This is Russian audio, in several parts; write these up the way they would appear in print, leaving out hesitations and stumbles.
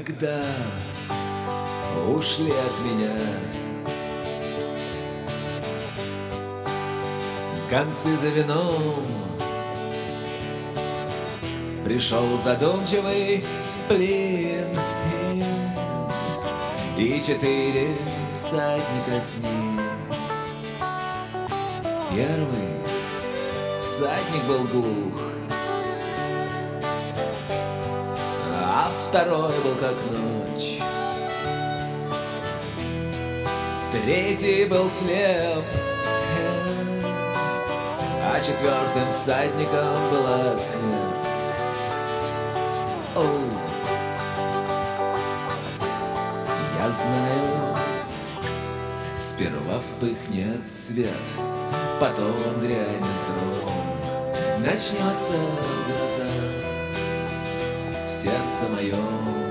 когда ушли от меня гонцы за вином, пришел задумчивый сплин и 4 всадника с ним. Первый всадник был глух, а второй был как ночь. Третий был слеп, а 4-м всадником была смерть. Оу, я знаю, сперва вспыхнет свет, потом грянет гром, начнется гроза в сердце моем.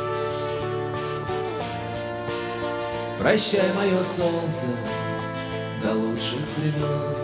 Прощай, мое солнце, до лучших времен.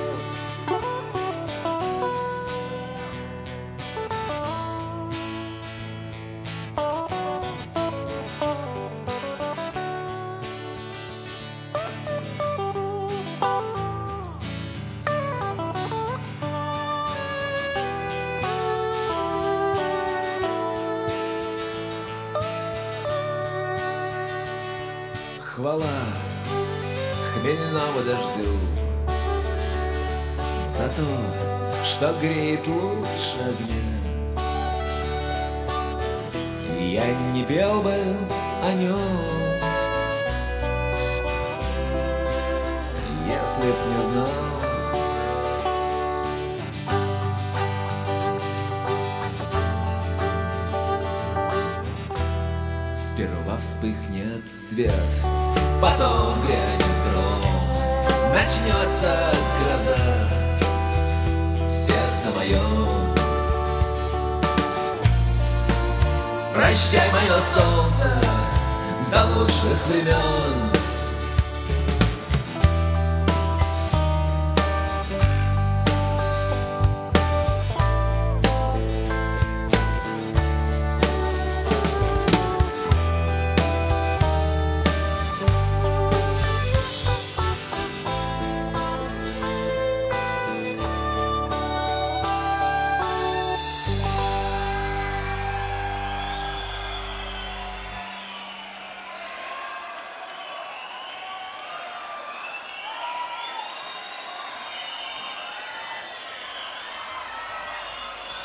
Хвала хмельному дождю за то, что греет лучше огня. Я не пел бы о нем, если б не знал. Сперва вспыхнет свет, потом грянет гром, начнется гроза в сердце моем. Прощай, мое солнце, до лучших времен.